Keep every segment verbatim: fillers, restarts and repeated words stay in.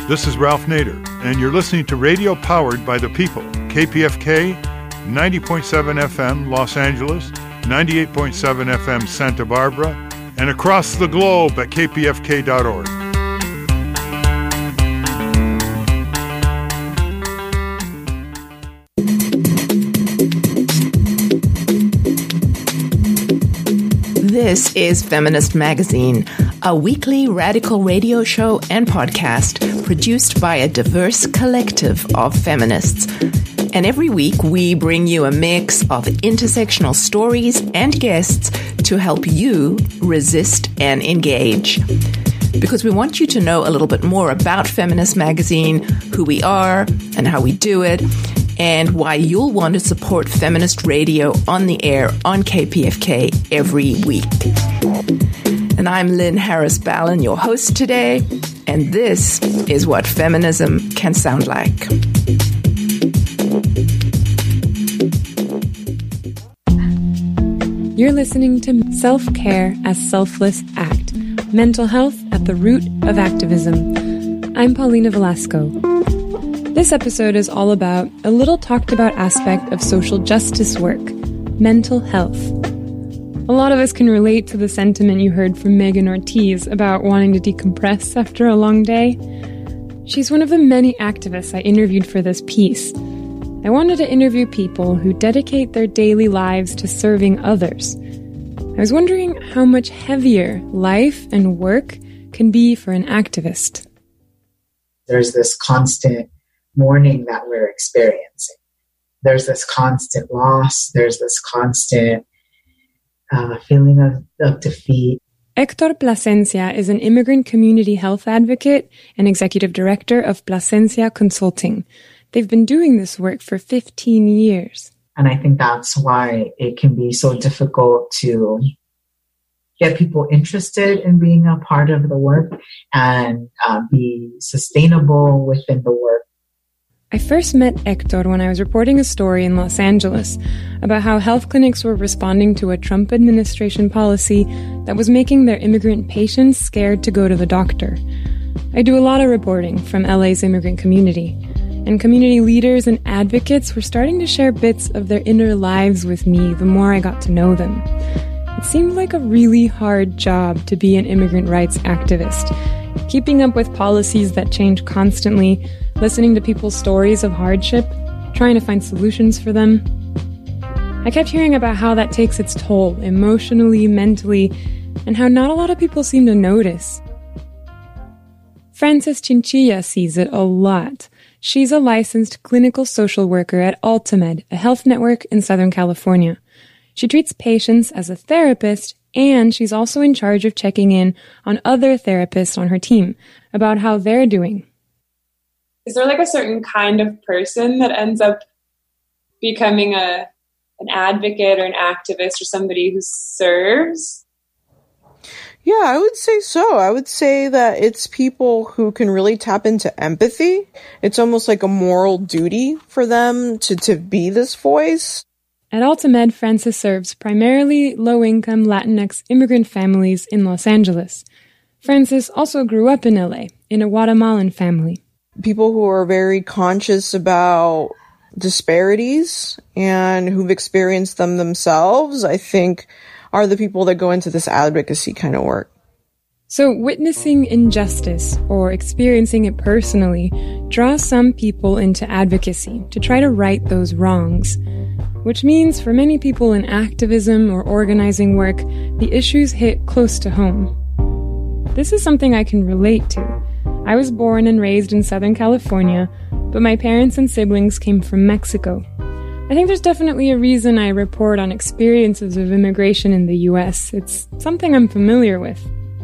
This is Ralph Nader, and you're listening to Radio Powered by the People, K P F K, ninety point seven F M Los Angeles, ninety-eight point seven F M Santa Barbara, and across the globe at k p f k dot org. This is Feminist Magazine, a weekly radical radio show and podcast produced by a diverse collective of feminists. And every week we bring you a mix of intersectional stories and guests to help you resist and engage. Because we want you to know a little bit more about Feminist Magazine, who we are and how we do it, and why you'll want to support feminist radio on the air on K P F K every week. And I'm Lynn Harris Ballin, your host today, and this is what feminism can sound like. You're listening to Self-Care as Selfless Act, Mental Health at the Root of Activism. I'm Paulina Velasco. This episode is all about a little talked about aspect of social justice work, mental health. A lot of us can relate to the sentiment you heard from Megan Ortiz about wanting to decompress after a long day. She's one of the many activists I interviewed for this piece. I wanted to interview people who dedicate their daily lives to serving others. I was wondering how much heavier life and work can be for an activist. There's this constant mourning that we're experiencing. There's this constant loss. There's this constant uh, feeling of, of defeat. Hector Plasencia is an immigrant community health advocate and executive director of Plasencia Consulting. They've been doing this work for fifteen years. And I think that's why it can be so difficult to get people interested in being a part of the work and uh, be sustainable within the work. I first met Hector when I was reporting a story in Los Angeles about how health clinics were responding to a Trump administration policy that was making their immigrant patients scared to go to the doctor. I do a lot of reporting from L A's immigrant community, and community leaders and advocates were starting to share bits of their inner lives with me the more I got to know them. It seemed like a really hard job to be an immigrant rights activist, keeping up with policies that change constantly, listening to people's stories of hardship, trying to find solutions for them. I kept hearing about how that takes its toll, emotionally, mentally, and how not a lot of people seem to notice. Frances Chinchilla sees it a lot. She's a licensed clinical social worker at Altamed, a health network in Southern California. She treats patients as a therapist, and she's also in charge of checking in on other therapists on her team about how they're doing. Is there like a certain kind of person that ends up becoming a an advocate or an activist or somebody who serves? Yeah, I would say so. I would say that it's people who can really tap into empathy. It's almost like a moral duty for them to, to be this voice. At Altamed, Frances serves primarily low-income Latinx immigrant families in Los Angeles. Frances also grew up in L A, in a Guatemalan family. People who are very conscious about disparities and who've experienced them themselves, I think, are the people that go into this advocacy kind of work. So witnessing injustice or experiencing it personally draws some people into advocacy to try to right those wrongs, which means for many people in activism or organizing work, the issues hit close to home. This is something I can relate to. I was born and raised in Southern California, but my parents and siblings came from Mexico. I think there's definitely a reason I report on experiences of immigration in the U S. It's something I'm familiar with.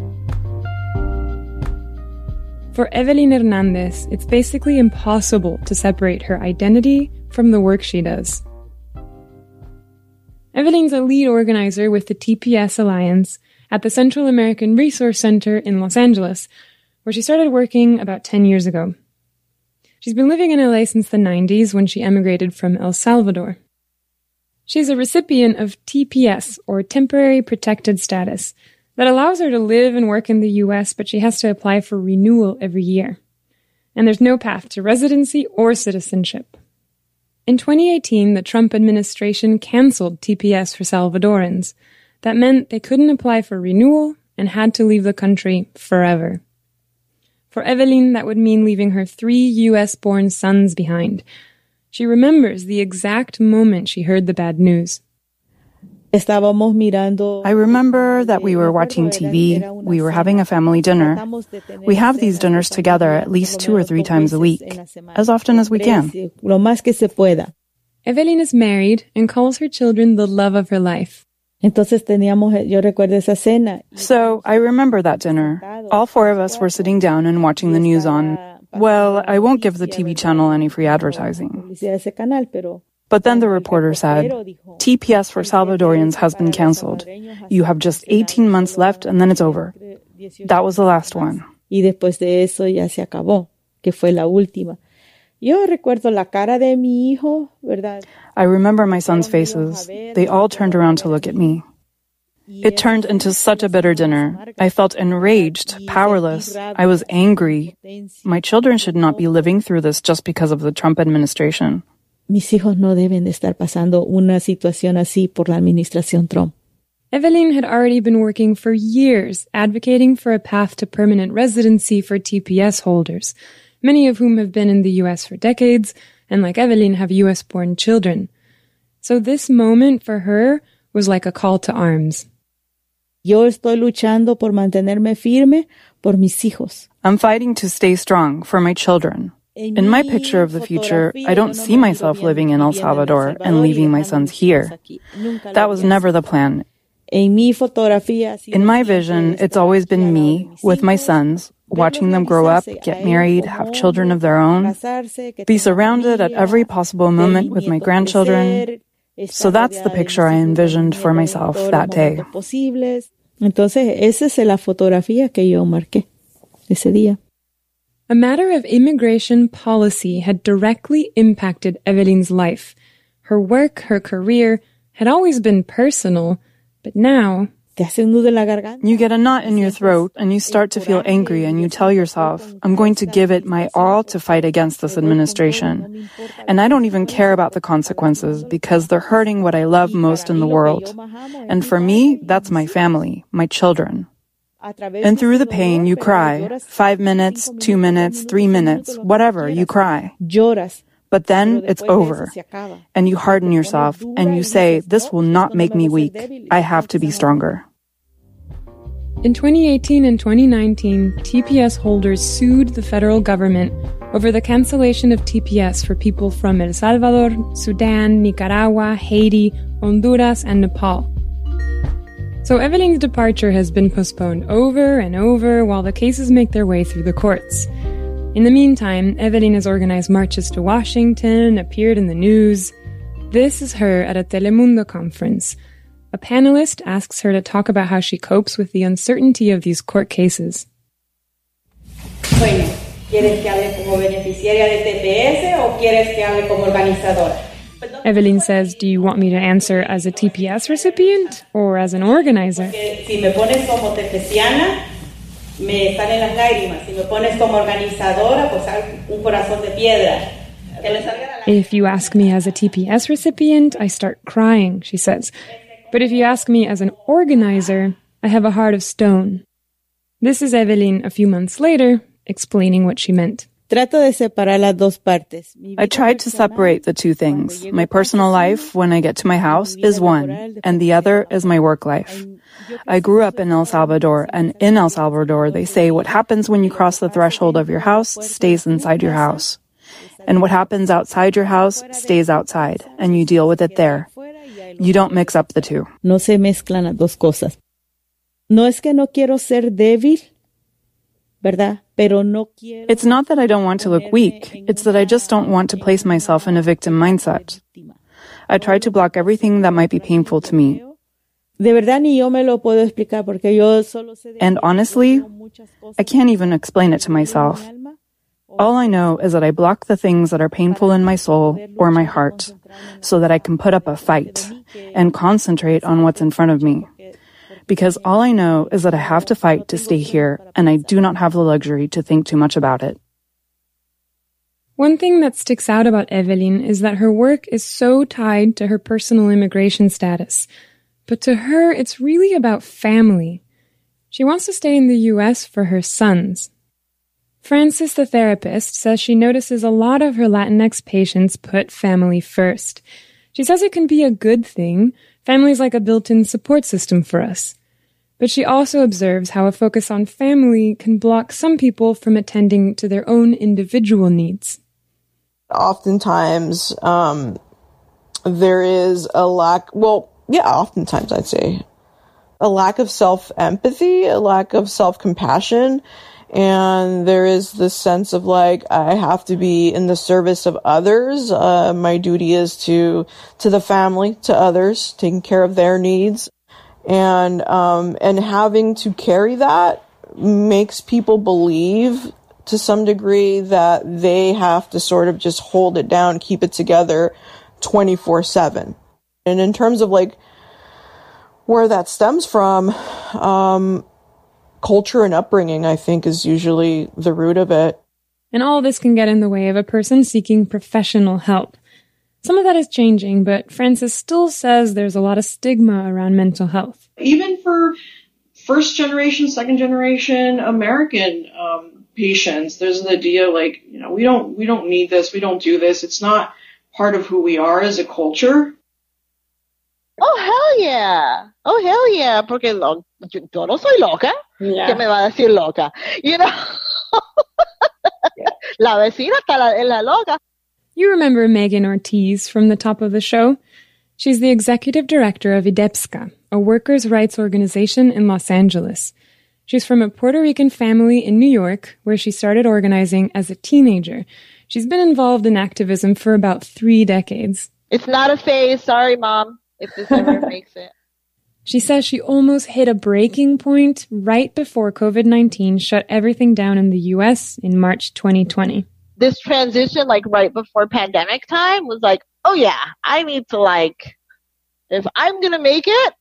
For Evelyn Hernandez, it's basically impossible to separate her identity from the work she does. Evelyn's a lead organizer with the T P S Alliance at the Central American Resource Center in Los Angeles, where she started working about ten years ago. She's been living in L A since the nineties when she emigrated from El Salvador. She's a recipient of T P S, or Temporary Protected Status, that allows her to live and work in the U S, but she has to apply for renewal every year. and there's no path to residency or citizenship. In twenty eighteen, the Trump administration canceled T P S for Salvadorans. That meant they couldn't apply for renewal and had to leave the country forever. For Evelyn, that would mean leaving her three U S-born sons behind. She remembers the exact moment she heard the bad news. I remember that we were watching T V, we were having a family dinner. We have these dinners together at least two or three times a week, as often as we can. Evelyn is married and calls her children the love of her life. So I remember that dinner. All four of us were sitting down and watching the news on, well, I won't give the T V channel any free advertising. But then the reporter said, T P S for Salvadorians has been canceled. You have just eighteen months left and then it's over. That was the last one. I remember my sons' faces. They all turned around to look at me. It turned into such a bitter dinner. I felt enraged, powerless. I was angry. My children should not be living through this just because of the Trump administration. Mis hijos no deben de estar pasando una situación así por la administración Trump. Evelyn had already been working for years advocating for a path to permanent residency for T P S holders, many of whom have been in the U S for decades and, like Evelyn, have U S-born children. So this moment for her was like a call to arms. Yo estoy luchando por mantenerme firme por mis hijos. I'm fighting to stay strong for my children. In my picture of the future, I don't see myself living in El Salvador and leaving my sons here. That was never the plan. In my vision, it's always been me, with my sons, watching them grow up, get married, have children of their own, be surrounded at every possible moment with my grandchildren. So that's the picture I envisioned for myself that day. Entonces, esa es la fotografía que yo marqué ese día. A matter of immigration policy had directly impacted Evelyn's life. Her work, her career, had always been personal, but now... You get a knot in your throat and you start to feel angry and you tell yourself, I'm going to give it my all to fight against this administration. And I don't even care about the consequences because they're hurting what I love most in the world. And for me, that's my family, my children. And through the pain, you cry. Five minutes, two minutes, three minutes, whatever, you cry. But then it's over. And you harden yourself and you say, this will not make me weak. I have to be stronger. In twenty eighteen and twenty nineteen, T P S holders sued the federal government over the cancellation of T P S for people from El Salvador, Sudan, Nicaragua, Haiti, Honduras, and Nepal. So Evelyn's departure has been postponed over and over while the cases make their way through the courts. In the meantime, Evelyn has organized marches to Washington, appeared in the news. This is her at a Telemundo conference. A panelist asks her to talk about how she copes with the uncertainty of these court cases. Bueno, ¿quieres que hable como beneficiaria de T P S o quieres que hable como organizadora? Evelyn says, do you want me to answer as a T P S recipient or as an organizer? Si me pones como tepeciana, me salen las lágrimas. Si me pones como organizadora, pues un corazón de piedra. If you ask me as a T P S recipient, I start crying, she says. But if you ask me as an organizer, I have a heart of stone. This is Evelyn a few months later, explaining what she meant. I tried to separate the two things. My personal life, when I get to my house, is one, and the other is my work life. I grew up in El Salvador, and in El Salvador, they say what happens when you cross the threshold of your house stays inside your house. And what happens outside your house stays outside, and you deal with it there. You don't mix up the two. No se mezclan las dos cosas. No es que no quiero ser débil, ¿verdad? Pero no quiero. It's not that I don't want to look weak. It's that I just don't want to place myself in a victim mindset. I try to block everything that might be painful to me. De verdad ni yo me lo puedo explicar porque yo solo sé. And honestly, I can't even explain it to myself. All I know is that I block the things that are painful in my soul or my heart so that I can put up a fight and concentrate on what's in front of me. Because all I know is that I have to fight to stay here, and I do not have the luxury to think too much about it. One thing that sticks out about Evelyn is that her work is so tied to her personal immigration status. But to her, it's really about family. She wants to stay in the U S for her sons. Frances, the therapist, says she notices a lot of her Latinx patients put family first. She says it can be a good thing. Family's like a built-in support system for us. But she also observes how a focus on family can block some people from attending to their own individual needs. Oftentimes, um, there is a lack, well, yeah, oftentimes I'd say, a lack of self-empathy, a lack of self-compassion, and there is this sense of like, I have to be in the service of others. Uh, my duty is to, to the family, to others, taking care of their needs. And, um, and having to carry that makes people believe to some degree that they have to sort of just hold it down, keep it together twenty-four seven. And in terms of like where that stems from, um, culture and upbringing, I think, is usually the root of it. And all this can get in the way of a person seeking professional help. Some of that is changing, but Frances still says there's a lot of stigma around mental health. Even for first generation, second generation American um, patients, there's an idea like, you know, we don't we don't need this, we don't do this. It's not part of who we are as a culture. Oh, hell yeah. Oh, hell yeah. Porque lo, yo, yo no soy loca. Yeah. ¿Qué me va a decir loca? You know? Yeah. La vecina está la, la loca. You remember Megan Ortiz from the top of the show? She's the executive director of IDEPSCA, a workers' rights organization in Los Angeles. She's from a Puerto Rican family in New York, where she started organizing as a teenager. She's been involved in activism for about three decades. It's not a phase. Sorry, Mom, if this ever makes it. She says she almost hit a breaking point right before covid nineteen shut everything down in the U S in March twenty twenty. This transition, like right before pandemic time, was like, oh yeah, I need to like, if I'm going to make it,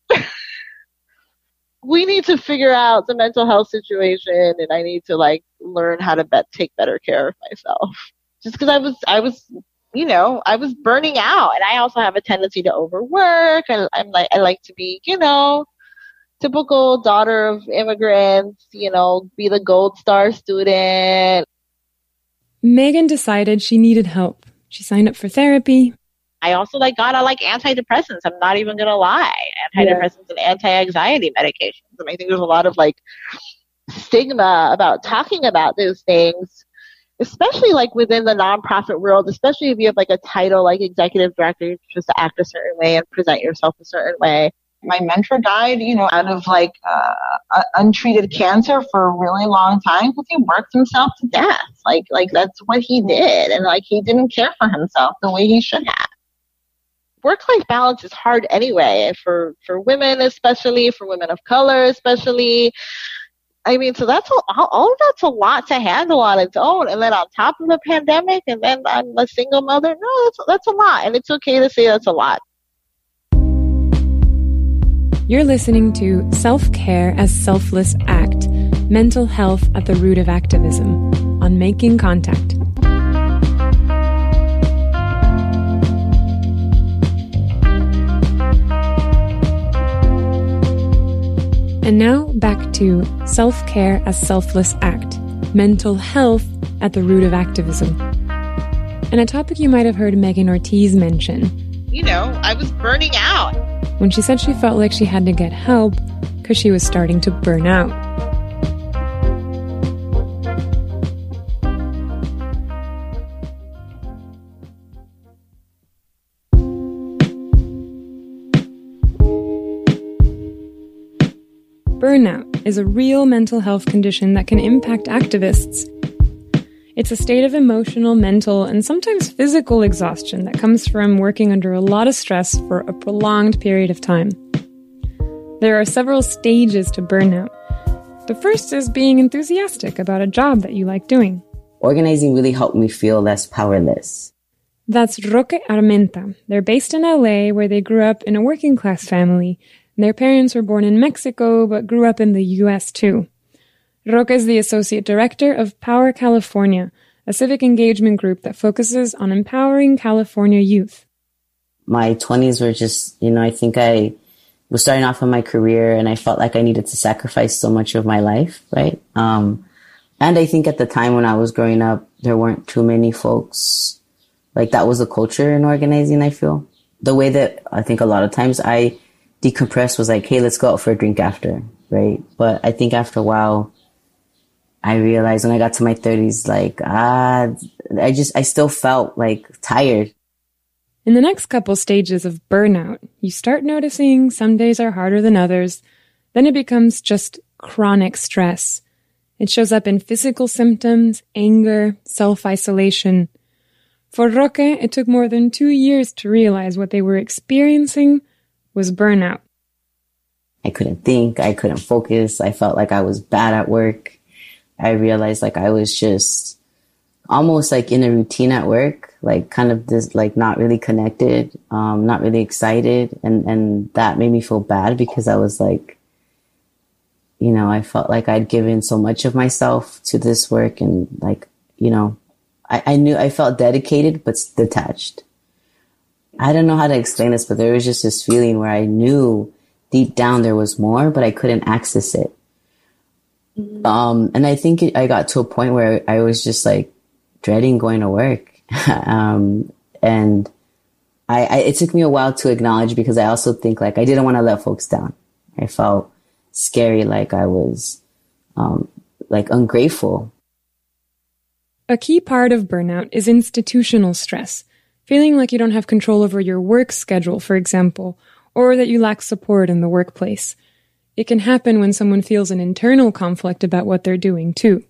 we need to figure out the mental health situation, and I need to like learn how to bet, take better care of myself. Just because I was, I was, you know, I was burning out, and I also have a tendency to overwork. I, I'm like, I like to be, you know, typical daughter of immigrants, you know, be the gold star student. Megan decided she needed help. She signed up for therapy. I also like got on like antidepressants. I'm not even gonna lie, antidepressants yeah. and anti-anxiety medications. And I think there's a lot of like stigma about talking about those things, especially like within the nonprofit world. Especially if you have like a title like executive director, you're supposed to act a certain way and present yourself a certain way. My mentor died, you know, out of like uh, untreated cancer for a really long time because he worked himself to death. Like, like that's what he did, and like he didn't care for himself the way he should have. Work-life balance is hard anyway for for women, especially for women of color, especially. I mean, so that's a, all of that's a lot to handle on its own, and then on top of a pandemic, and then I'm a single mother. No, that's that's a lot, and it's okay to say that's a lot. You're listening to Self-Care as Selfless Act, Mental Health at the Root of Activism, on Making Contact. And now back to Self-Care as Selfless Act, Mental Health at the Root of Activism. And a topic you might have heard Megan Ortiz mention. You know, I was burning out. When she said she felt like she had to get help because she was starting to burn out. Burnout is a real mental health condition that can impact activists. It's a state of emotional, mental, and sometimes physical exhaustion that comes from working under a lot of stress for a prolonged period of time. There are several stages to burnout. The first is being enthusiastic about a job that you like doing. Organizing really helped me feel less powerless. That's Roque Armenta. They're based in L A, where they grew up in a working-class family. Their parents were born in Mexico, but grew up in the U S too. Roque is the Associate Director of Power California, a civic engagement group that focuses on empowering California youth. My twenties were just, you know, I think I was starting off in my career and I felt like I needed to sacrifice so much of my life, right? Um, and I think at the time when I was growing up, there weren't too many folks, like that was the culture in organizing, I feel. The way that I think a lot of times I decompressed was like, hey, let's go out for a drink after, right? But I think after a while, I realized when I got to my thirties, like, ah, I just, I still felt like tired. In the next couple stages of burnout, you start noticing some days are harder than others. Then it becomes just chronic stress. It shows up in physical symptoms, anger, self-isolation. For Roque, it took more than two years to realize what they were experiencing was burnout. I couldn't think. I couldn't focus. I felt like I was bad at work. I realized like I was just almost like in a routine at work, like kind of this, like not really connected, um, not really excited. And, and that made me feel bad because I was like, you know, I felt like I'd given so much of myself to this work and like, you know, I, I knew I felt dedicated, but detached. I don't know how to explain this, but there was just this feeling where I knew deep down there was more, but I couldn't access it. Mm-hmm. Um, and I think it, I got to a point where I was just like dreading going to work. um, and I, I, it took me a while to acknowledge because I also think like I didn't want to let folks down. I felt scary, like I was, um, like ungrateful. A key part of burnout is institutional stress, feeling like you don't have control over your work schedule, for example, or that you lack support in the workplace. It can happen when someone feels an internal conflict about what they're doing, too.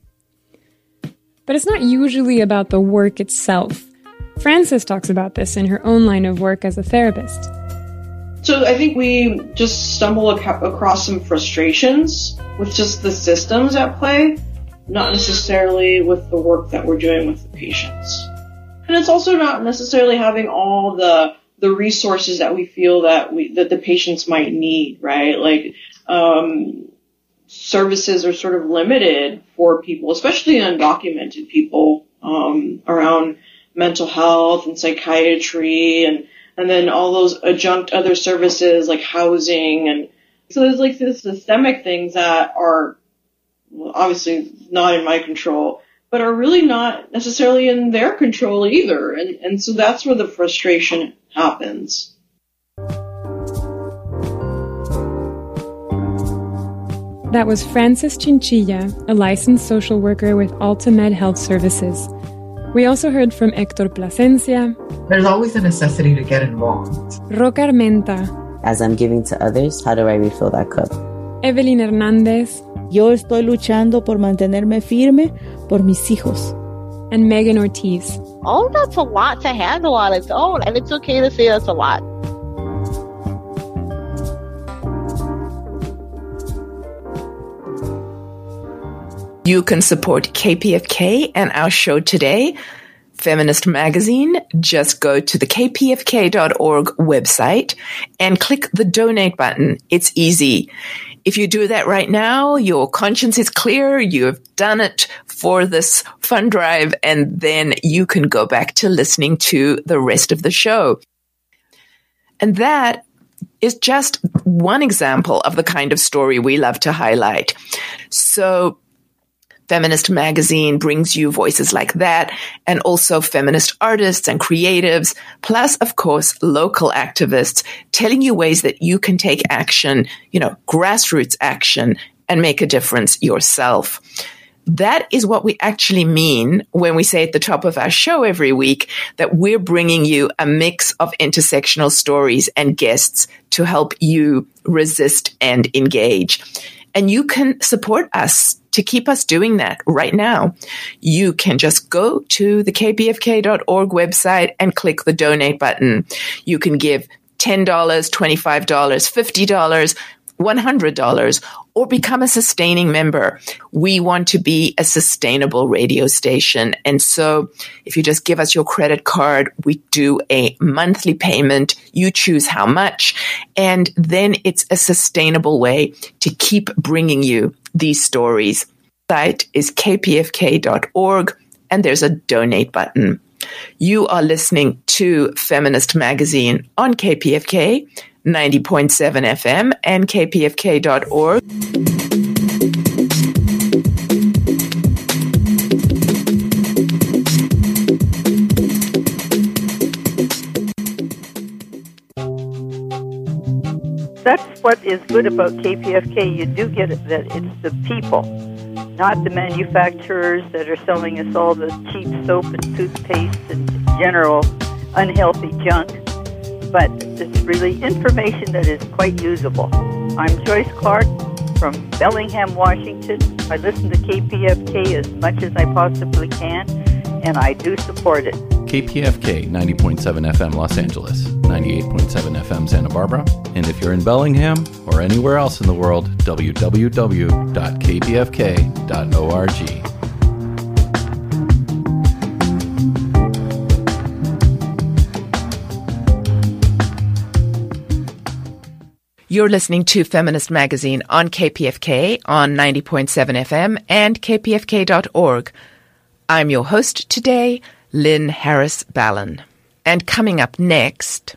But it's not usually about the work itself. Frances talks about this in her own line of work as a therapist. So I think we just stumble ac- across some frustrations with just the systems at play, not necessarily with the work that we're doing with the patients. And it's also not necessarily having all the the resources that we feel that we that the patients might need, right? Like um, services are sort of limited for people, especially undocumented people, um, around mental health and psychiatry and and then all those adjunct other services like housing. And so there's like this systemic things that are well, obviously not in my control, but are really not necessarily in their control either. And, and so that's where the frustration happens. That was Frances Chinchilla, a licensed social worker with AltaMed Health Services. We also heard from Hector Plasencia. There's always a necessity to get involved. Roque Armenta. As I'm giving to others, how do I refill that cup? Evelyn Hernandez. Yo estoy luchando por mantenerme firme por mis hijos. And Megan Ortiz. Oh, that's a lot to handle on its own, and it's okay to say that's a lot. You can support K P F K and our show today, Feminist Magazine. Just go to the k p f k dot org website and click the donate button. It's easy. If you do that right now, your conscience is clear. You have done it for this fund drive, and then you can go back to listening to the rest of the show. And that is just one example of the kind of story we love to highlight. So Feminist Magazine brings you voices like that, and also feminist artists and creatives, plus, of course, local activists telling you ways that you can take action, you know, grassroots action, and make a difference yourself. That is what we actually mean when we say at the top of our show every week that we're bringing you a mix of intersectional stories and guests to help you resist and engage. And you can support us to keep us doing that right now. You can just go to the k p f k dot org website and click the donate button. You can give ten dollars, twenty-five dollars, fifty dollars, one hundred dollars, or become a sustaining member. We want to be a sustainable radio station. And so if you just give us your credit card, we do a monthly payment. You choose how much. And then it's a sustainable way to keep bringing you these stories. The site is k p f k dot org. and there's a donate button. You are listening to Feminist Magazine on K P F K, ninety point seven F M and K P F K dot org. That's what is good about K P F K. You do get it, that it's the people, not the manufacturers that are selling us all the cheap soap and toothpaste and general unhealthy junk. But it's really information that is quite usable. I'm Joyce Clark from Bellingham, Washington. I listen to K P F K as much as I possibly can, and I do support it. K P F K ninety point seven F M Los Angeles, ninety-eight point seven F M Santa Barbara, and if you're in Bellingham or anywhere else in the world, w w w dot k p f k dot org. You're listening to Feminist Magazine on K P F K on ninety point seven F M and K P F K dot org. I'm your host today, Lynn Harris Ballin. And coming up next...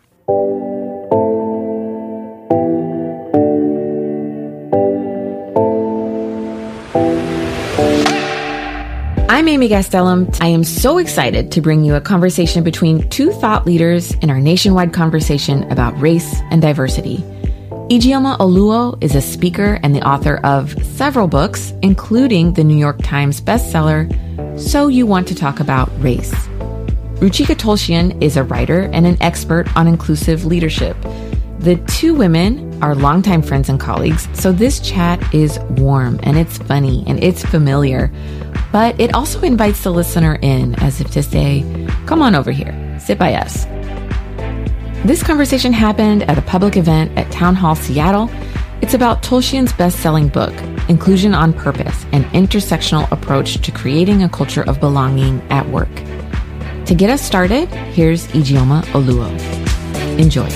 I'm Amy Gastelum. I am so excited to bring you a conversation between two thought leaders in our nationwide conversation about race and diversity. Ijeoma Oluo is a speaker and the author of several books, including the New York Times bestseller, So You Want to Talk About Race. Ruchika Tulshyan is a writer and an expert on inclusive leadership. The two women are longtime friends and colleagues, so this chat is warm and it's funny and it's familiar, but it also invites the listener in as if to say, come on over here, sit by us. This conversation happened at a public event at Town Hall Seattle. It's about Tulshyan's best-selling book, Inclusion on Purpose, an intersectional approach to creating a culture of belonging at work. To get us started, here's Ijeoma Oluo. Enjoy.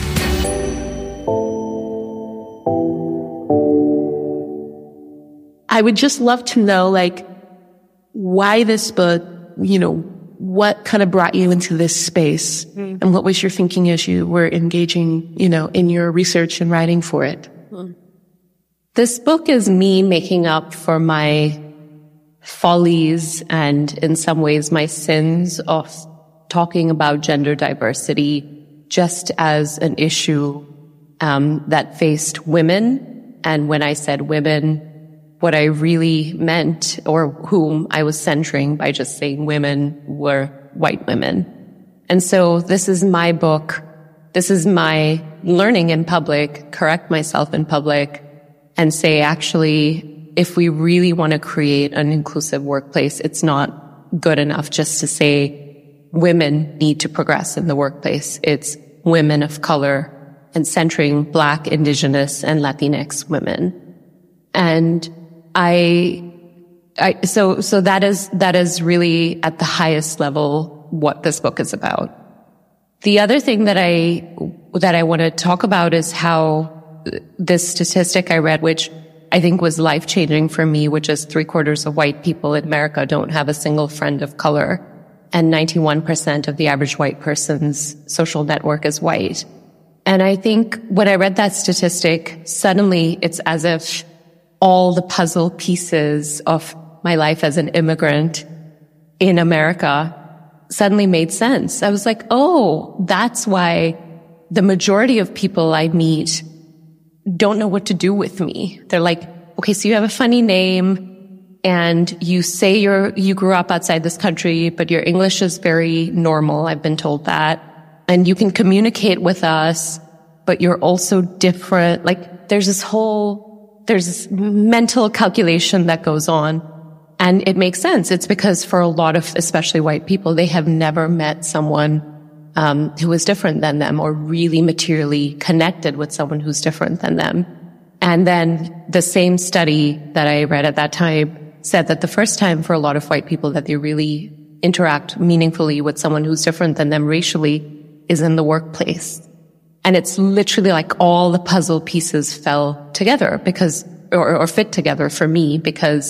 I would just love to know, like, why this book, you know, what kind of brought you into this space, mm. and what was your thinking as you were engaging, you know, in your research and writing for it? Mm. This book is me making up for my follies and in some ways my sins of talking about gender diversity just as an issue um, that faced women. And when I said women, what I really meant, or whom I was centering by just saying women, were white women. And so this is my book. This is my learning in public, correct myself in public, and say, actually, if we really want to create an inclusive workplace, it's not good enough just to say women need to progress in the workplace. It's women of color and centering Black, Indigenous, and Latinx women. And I, I, so, so that is, that is really at the highest level what this book is about. The other thing that I, that I want to talk about is how this statistic I read, which I think was life-changing for me, which is three quarters of white people in America don't have a single friend of color, and ninety-one percent of the average white person's social network is white. And I think when I read that statistic, suddenly it's as if all the puzzle pieces of my life as an immigrant in America suddenly made sense. I was like, oh, that's why the majority of people I meet don't know what to do with me. They're like, okay, so you have a funny name and you say you're, you grew up outside this country, but your English is very normal. I've been told that. And you can communicate with us, but you're also different. Like there's this whole, there's this mental calculation that goes on. And it makes sense. It's because for a lot of, especially white people, they have never met someone Um, who is different than them or really materially connected with someone who's different than them. And then the same study that I read at that time said that the first time for a lot of white people that they really interact meaningfully with someone who's different than them racially is in the workplace. And it's literally like all the puzzle pieces fell together because, or, or fit together for me because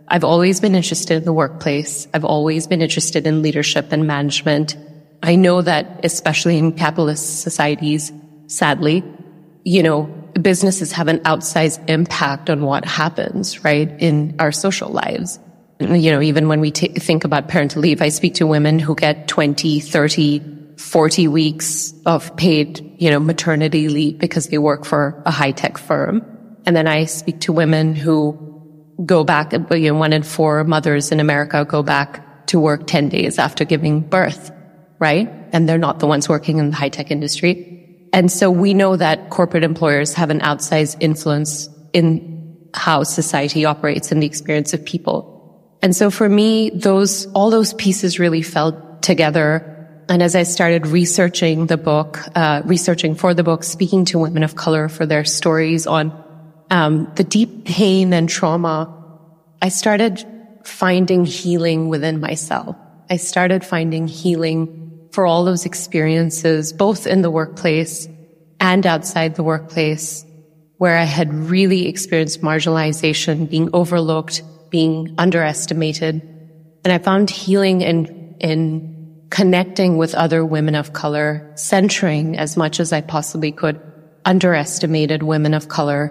I've always been interested in the workplace. I've always been interested in leadership and management. I know that especially in capitalist societies, sadly, you know, businesses have an outsized impact on what happens, right, in our social lives. You know, even when we t- think about parental leave, I speak to women who get twenty, thirty, forty weeks of paid, you know, maternity leave because they work for a high-tech firm. And then I speak to women who go back, you know, one in four mothers in America go back to work ten days after giving birth, right? And they're not the ones working in the high-tech industry. And so we know that corporate employers have an outsized influence in how society operates and the experience of people. And so for me, those, all those pieces really fell together. And as I started researching the book, uh, researching for the book, speaking to women of color for their stories on, um, the deep pain and trauma, I started finding healing within myself. I started finding healing for all those experiences, both in the workplace and outside the workplace, where I had really experienced marginalization, being overlooked, being underestimated. And I found healing in, in connecting with other women of color, centering as much as I possibly could underestimated women of color,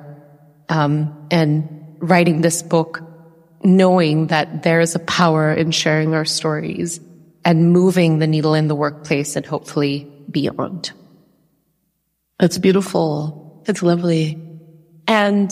um, and writing this book, knowing that there is a power in sharing our stories and moving the needle in the workplace and hopefully beyond. That's beautiful. That's lovely. And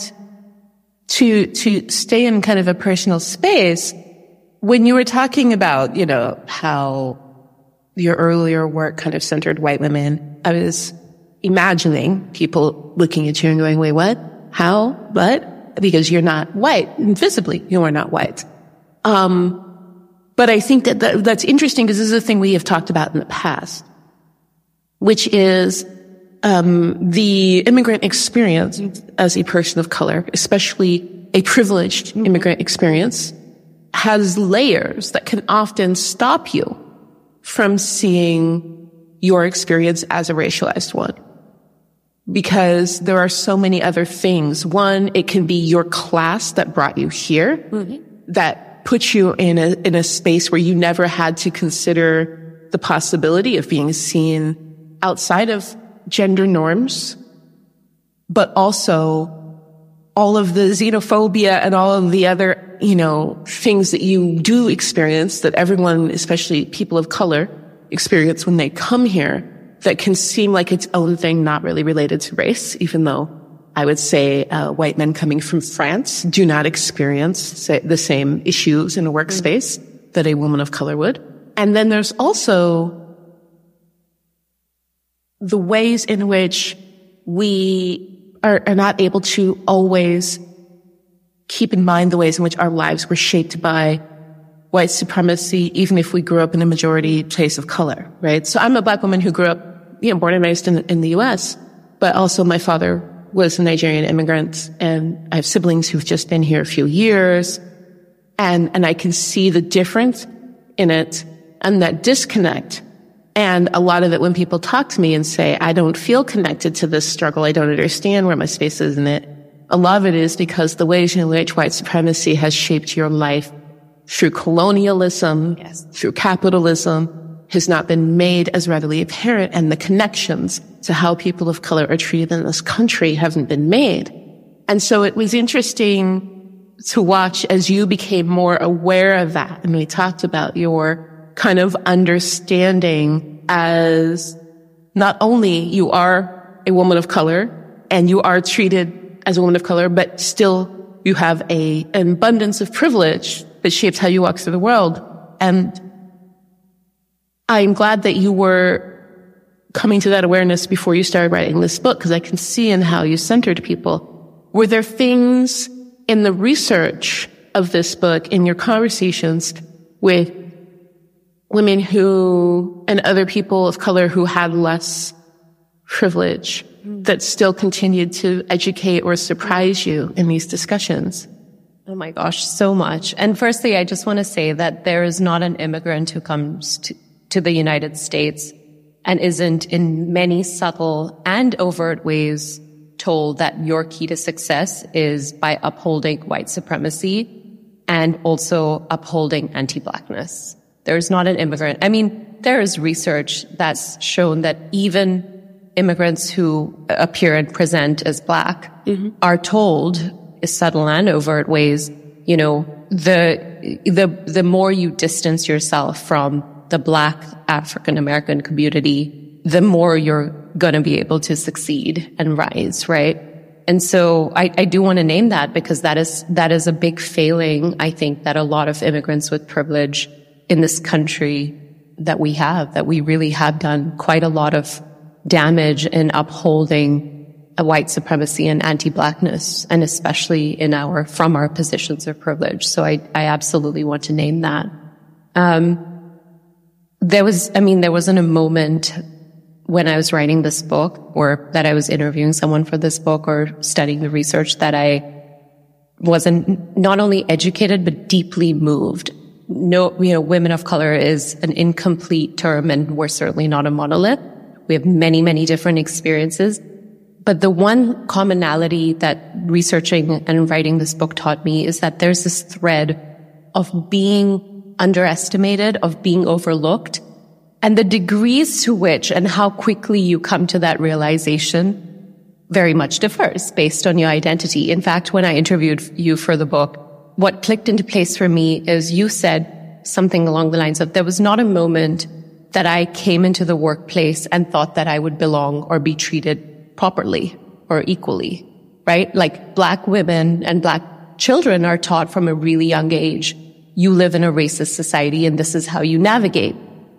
to, to stay in kind of a personal space, when you were talking about, you know, how your earlier work kind of centered white women, I was imagining people looking at you and going, wait, what? How? What? Because you're not white. Visibly, you are not white. Um, But I think that, that that's interesting because this is a thing we have talked about in the past, which is um the immigrant experience as a person of color, especially a privileged immigrant experience, has layers that can often stop you from seeing your experience as a racialized one. Because there are so many other things. One, it can be your class that brought you here, mm-hmm. that puts you in a, in a space where you never had to consider the possibility of being seen outside of gender norms, but also all of the xenophobia and all of the other, you know, things that you do experience that everyone, especially people of color, experience when they come here that can seem like its own thing, not really related to race, even though I would say uh, white men coming from France do not experience say, the same issues in a workspace mm-hmm. that a woman of color would. And then there's also the ways in which we are, are not able to always keep in mind the ways in which our lives were shaped by white supremacy, even if we grew up in a majority place of color, right? So I'm a black woman who grew up, you know, born and raised in, in the U S, but also my father was a Nigerian immigrant, and I have siblings who've just been here a few years, and, and I can see the difference in it and that disconnect. And a lot of it, when people talk to me and say, I don't feel connected to this struggle, I don't understand where my space is in it, a lot of it is because the ways in which white supremacy has shaped your life through colonialism, yes. through capitalism, has not been made as readily apparent, and the connections to how people of color are treated in this country haven't been made. And so it was interesting to watch as you became more aware of that, and we talked about your kind of understanding as not only you are a woman of color and you are treated as a woman of color, but still you have a, an abundance of privilege that shapes how you walk through the world. And I'm glad that you were coming to that awareness before you started writing this book, because I can see in how you centered people. Were there things in the research of this book, in your conversations with women who, and other people of color who had less privilege, that still continued to educate or surprise you in these discussions? Oh my gosh, so much. And firstly, I just want to say that there is not an immigrant who comes to, to the United States and isn't in many subtle and overt ways told that your key to success is by upholding white supremacy and also upholding anti-Blackness. There's not an immigrant. I mean, there is research that's shown that even immigrants who appear and present as Black mm-hmm. are told, subtle and overt ways, you know, the, the, the more you distance yourself from the Black African American community, the more you're going to be able to succeed and rise, right? And so I, I do want to name that because that is, that is a big failing, I think, that a lot of immigrants with privilege in this country that we have, that we really have done quite a lot of damage in upholding a white supremacy and anti-Blackness, and especially in our, from our positions of privilege. So I, I absolutely want to name that. Um, there was, I mean, there wasn't a moment when I was writing this book or that I was interviewing someone for this book or studying the research that I wasn't not only educated, but deeply moved. No, you know, women of color is an incomplete term, and we're certainly not a monolith. We have many, many different experiences. But the one commonality that researching and writing this book taught me is that there's this thread of being underestimated, of being overlooked, and the degrees to which and how quickly you come to that realization very much differs based on your identity. In fact, when I interviewed you for the book, what clicked into place for me is you said something along the lines of, there was not a moment that I came into the workplace and thought that I would belong or be treated properly or equally, right? Like Black women and Black children are taught from a really young age, you live in a racist society and this is how you navigate.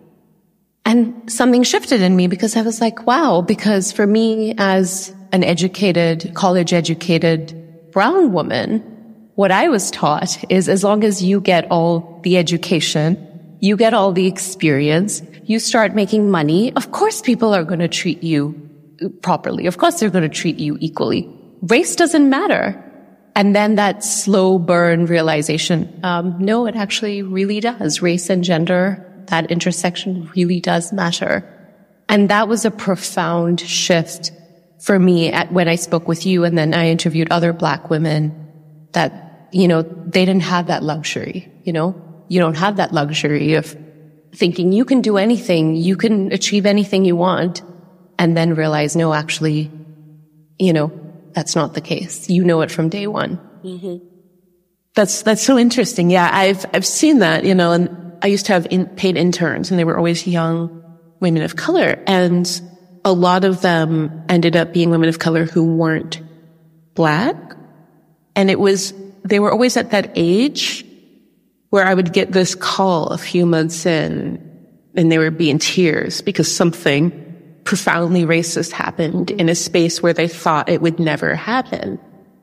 And something shifted in me because I was like, wow, because for me as an educated, college educated brown woman, what I was taught is as long as you get all the education, you get all the experience, you start making money, of course people are going to treat you properly. Of course they're going to treat you equally. Race doesn't matter. And then that slow burn realization, um, no, it actually really does. Race and gender, that intersection really does matter. And that was a profound shift for me at, when I spoke with you, and then I interviewed other Black women that, you know, they didn't have that luxury, you know? You don't have that luxury of thinking you can do anything, you can achieve anything you want, and then realize, no, actually, you know, that's not the case. You know it from day one. Mm-hmm. That's, that's so interesting. Yeah, I've, I've seen that, you know, and I used to have in, paid interns, and they were always young women of color. And a lot of them ended up being women of color who weren't Black. And it was, they were always at that age where I would get this call a few months in, and they would be in tears because something profoundly racist happened in a space where they thought it would never happen.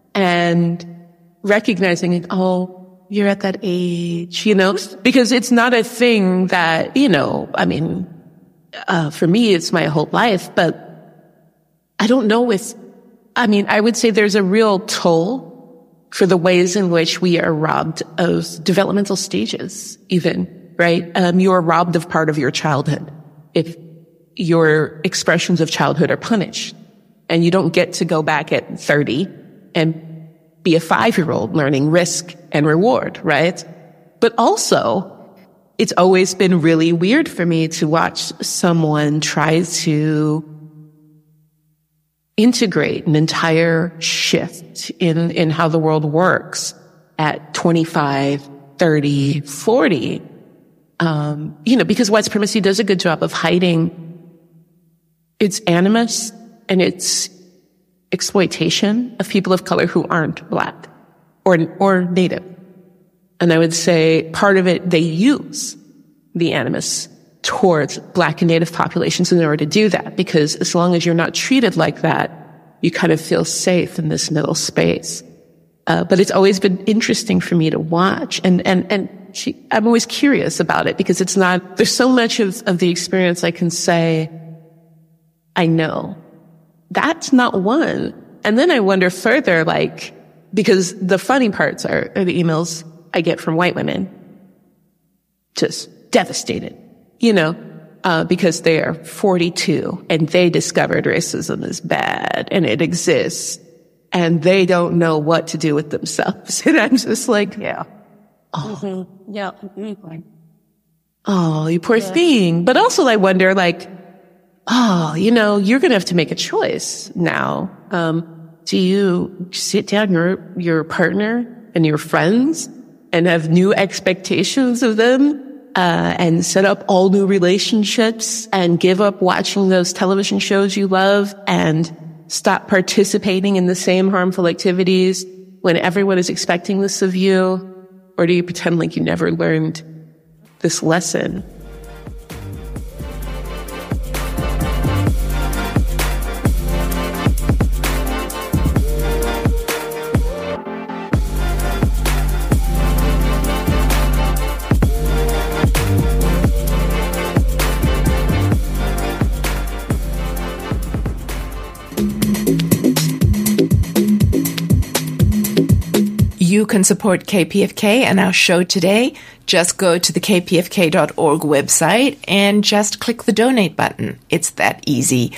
And recognizing it, oh, you're at that age, you know, because it's not a thing that, you know, I mean, uh, for me, it's my whole life, but I don't know if, I mean, I would say there's a real toll for the ways in which we are robbed of developmental stages, even, right? Um, you're robbed of part of your childhood if your expressions of childhood are punished, and you don't get to go back at thirty and be a five-year-old learning risk and reward, right? But also, it's always been really weird for me to watch someone try to integrate an entire shift in, in how the world works at twenty-five, thirty, forty. Um, you know, because white supremacy does a good job of hiding its animus and its exploitation of people of color who aren't Black or, or Native. And I would say part of it, they use the animus towards Black and Native populations in order to do that, because as long as you're not treated like that, you kind of feel safe in this middle space. Uh, but it's always been interesting for me to watch, and, and, and she, I'm always curious about it because it's not, there's so much of, of the experience I can say, I know. That's not one. And then I wonder further, like, because the funny parts are, are the emails I get from white women. Just devastated, you know, uh, because they are forty-two and they discovered racism is bad and it exists and they don't know what to do with themselves. And I'm just like, yeah, oh, mm-hmm. yeah. Mm-hmm. oh, you poor yeah. thing. But also I wonder, like, oh, you know, you're going to have to make a choice now. Um, do you sit down your, your partner and your friends and have new expectations of them? Uh, and set up all new relationships and give up watching those television shows you love and stop participating in the same harmful activities when everyone is expecting this of you? Or do you pretend like you never learned this lesson? You can support K P F K and our show today. Just go to the k p f k dot org website and just click the donate button. It's that easy.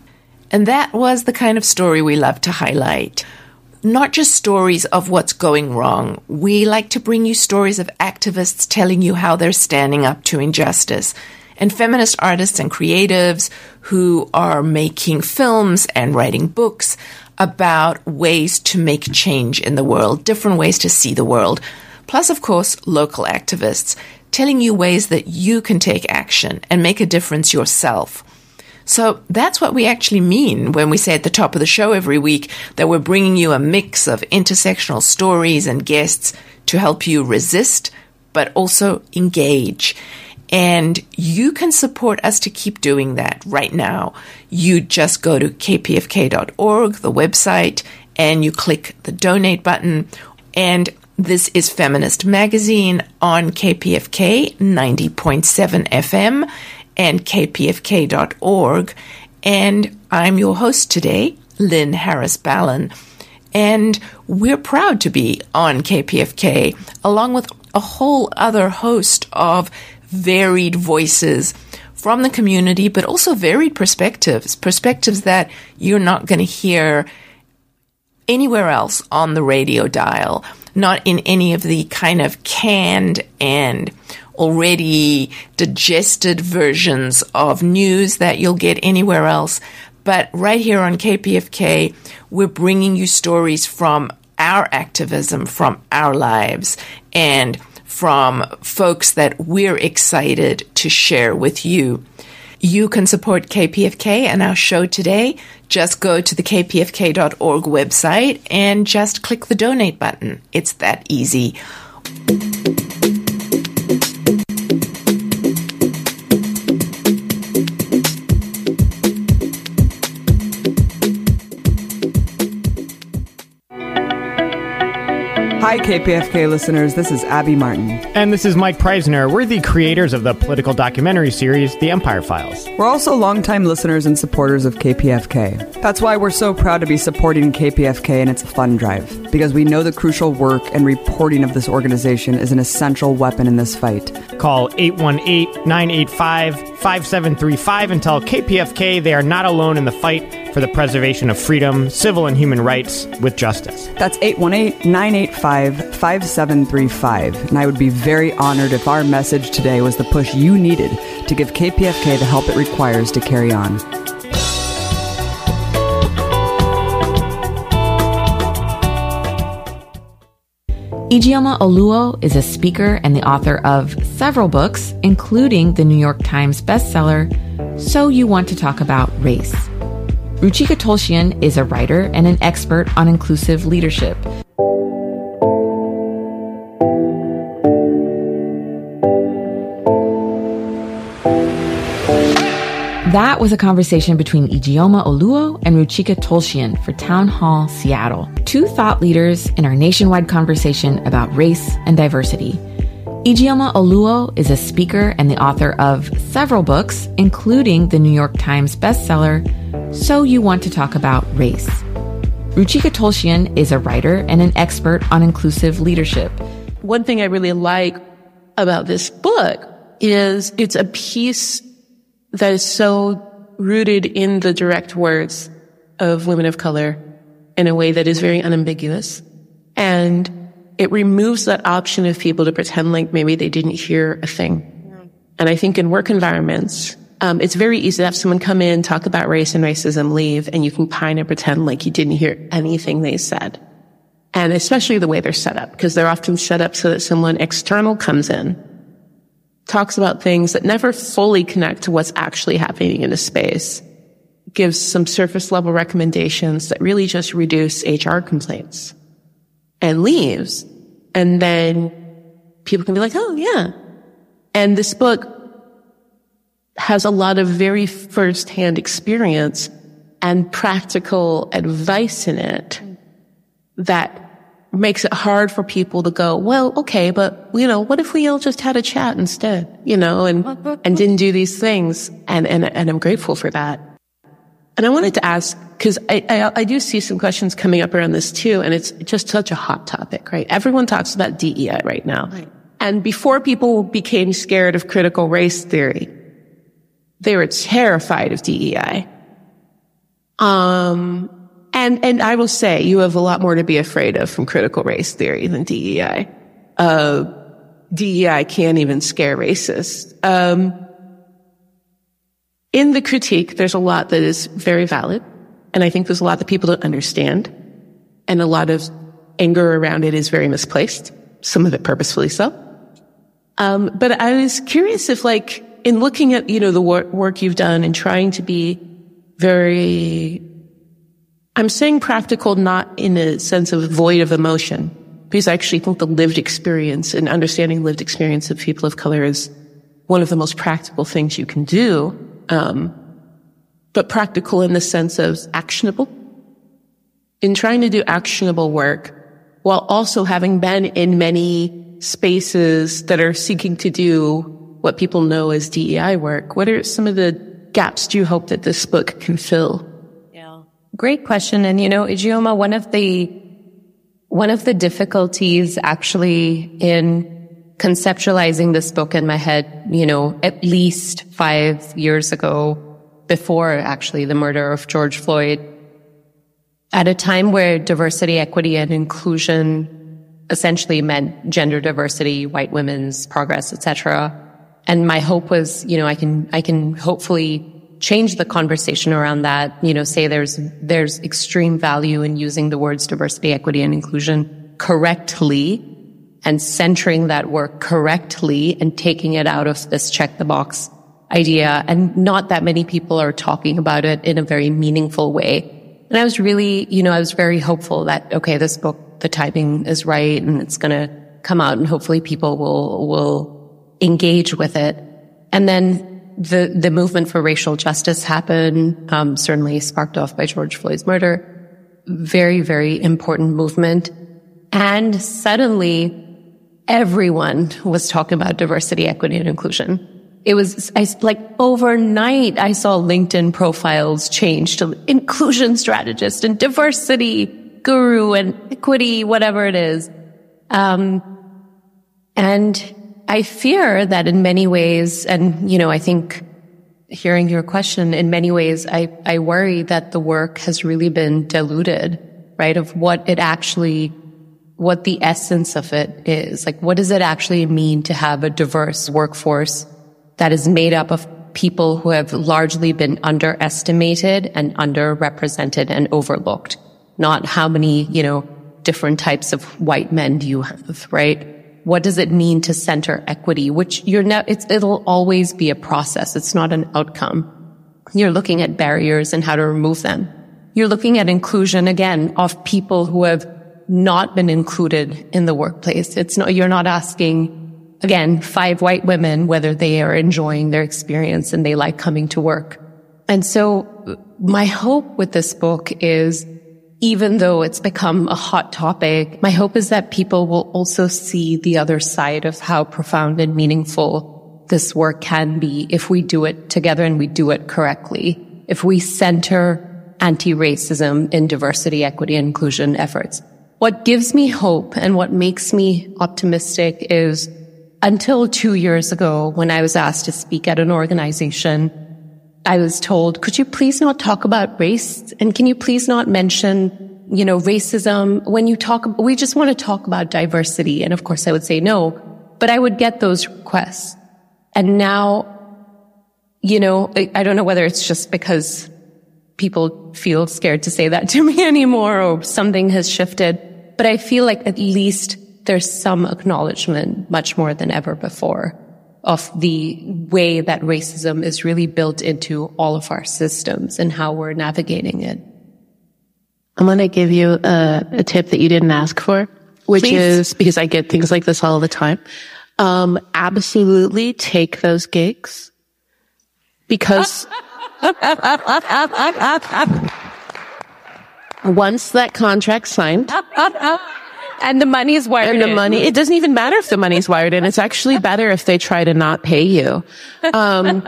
And that was the kind of story we love to highlight. Not just stories of what's going wrong. We like to bring you stories of activists telling you how they're standing up to injustice, and feminist artists and creatives who are making films and writing books about ways to make change in the world, different ways to see the world. Plus, of course, local activists telling you ways that you can take action and make a difference yourself. So that's what we actually mean when we say at the top of the show every week that we're bringing you a mix of intersectional stories and guests to help you resist, but also engage. And you can support us to keep doing that right now. You just go to k p f k dot org, the website, and you click the donate button. And this is Feminist Magazine on K P F K ninety point seven F M and k p f k dot org. And I'm your host today, Lynn Harris Ballin. And we're proud to be on K P F K, along with a whole other host of varied voices from the community, but also varied perspectives, perspectives that you're not going to hear anywhere else on the radio dial, not in any of the kind of canned and already digested versions of news that you'll get anywhere else. But right here on K P F K, we're bringing you stories from our activism, from our lives, and from folks that we're excited to share with you. You can support K P F K and our show today. Just go to the k p f k dot org website and just click the donate button. It's that easy. Hi, K P F K listeners. This is Abby Martin. And this is Mike Preisner. We're the creators of the political documentary series, The Empire Files. We're also longtime listeners and supporters of K P F K. That's why we're so proud to be supporting K P F K and its fund drive, because we know the crucial work and reporting of this organization is an essential weapon in this fight. Call eight one eight, nine eight five, five seven three five and tell K P F K they are not alone in the fight for the preservation of freedom, civil and human rights with justice. That's eight one eight, nine eight five, five seven three five. And I would be very honored if our message today was the push you needed to give K P F K the help it requires to carry on. Ijeoma Oluo is a speaker and the author of several books, including the New York Times bestseller, So You Want to Talk About Race. Ruchika Tulshyan is a writer and an expert on inclusive leadership. That was a conversation between Ijeoma Oluo and Ruchika Tulshyan for Town Hall Seattle, two thought leaders in our nationwide conversation about race and diversity. Ijeoma Oluo is a speaker and the author of several books, including the New York Times bestseller, So You Want to Talk About Race. Ruchika Tulshyan is a writer and an expert on inclusive leadership. One thing I really like about this book is it's a piece that is so rooted in the direct words of women of color in a way that is very unambiguous. And it removes that option of people to pretend like maybe they didn't hear a thing. And I think in work environments, um, it's very easy to have someone come in, talk about race and racism, leave, and you can kind of pretend like you didn't hear anything they said. And especially the way they're set up, because they're often set up so that someone external comes in, talks about things that never fully connect to what's actually happening in a space, gives some surface level recommendations that really just reduce H R complaints, and leaves. And then people can be like, oh yeah. And this book has a lot of very firsthand experience and practical advice in it that makes it hard for people to go, well, okay, but, you know, what if we all just had a chat instead, you know, and, and didn't do these things? And, and, and I'm grateful for that. And I wanted to ask, because I, I, I do see some questions coming up around this too, and it's just such a hot topic, right? Everyone talks about D E I right now. Right. And before people became scared of critical race theory, they were terrified of D E I. Um, and, and I will say you have a lot more to be afraid of from critical race theory than D E I. Uh, D E I can't even scare racists. Um, In the critique, there's a lot that is very valid, and I think there's a lot that people don't understand, and a lot of anger around it is very misplaced, some of it purposefully so. Um, but I was curious if, like, in looking at, you know, the wor- work you've done and trying to be very, I'm saying practical not in a sense of void of emotion, because I actually think the lived experience and understanding lived experience of people of color is one of the most practical things you can do. Um, but practical in the sense of actionable. In trying to do actionable work while also having been in many spaces that are seeking to do what people know as D E I work, what are some of the gaps do you hope that this book can fill? Yeah. Great question. And, you know, Ijeoma, one of the, one of the difficulties actually in conceptualizing this book in my head, you know, at least five years ago, before actually the murder of George Floyd, at a time where diversity, equity, and inclusion essentially meant gender diversity, white women's progress, et cetera. And my hope was, you know, I can, I can hopefully change the conversation around that, you know, say there's, there's extreme value in using the words diversity, equity, and inclusion correctly, and centering that work correctly and taking it out of this check the box idea. And not that many people are talking about it in a very meaningful way. And I was really, you know, I was very hopeful that, okay, this book, the timing is right and it's going to come out and hopefully people will, will engage with it. And then the, the movement for racial justice happened, um, certainly sparked off by George Floyd's murder. Very, very important movement. And suddenly, everyone was talking about diversity, equity, and inclusion. It was I, like overnight, I saw LinkedIn profiles change to inclusion strategist and diversity guru and equity, whatever it is. Um, and I fear that in many ways, and, you know, I think hearing your question, in many ways, I, I worry that the work has really been diluted, right, of what it actually what the essence of it is. Like, what does it actually mean to have a diverse workforce that is made up of people who have largely been underestimated and underrepresented and overlooked? Not how many, you know, different types of white men do you have, right? What does it mean to center equity? Which you're now, it's, it'll always be a process. It's not an outcome. You're looking at barriers and how to remove them. You're looking at inclusion, again, of people who have not been included in the workplace. It's not, you're not asking, again, five white women whether they are enjoying their experience and they like coming to work. And so my hope with this book is, even though it's become a hot topic, my hope is that people will also see the other side of how profound and meaningful this work can be if we do it together and we do it correctly. If we center anti-racism in diversity, equity, and inclusion efforts. What gives me hope and what makes me optimistic is, until two years ago, when I was asked to speak at an organization, I was told, could you please not talk about race? And can you please not mention you know, racism, when you talk, we just want to talk about diversity. And of course I would say no, but I would get those requests. And now, you know, I don't know whether it's just because people feel scared to say that to me anymore or something has shifted, but I feel like at least there's some acknowledgement, much more than ever before, of the way that racism is really built into all of our systems and how we're navigating it. I'm going to give you a, a tip that you didn't ask for, which Please. is, because I get things like this all the time, um, absolutely take those gigs. Because once that contract's signed, and the money's wired and the in. money, it doesn't even matter if the money's wired in. It's actually better if they try to not pay you. Um,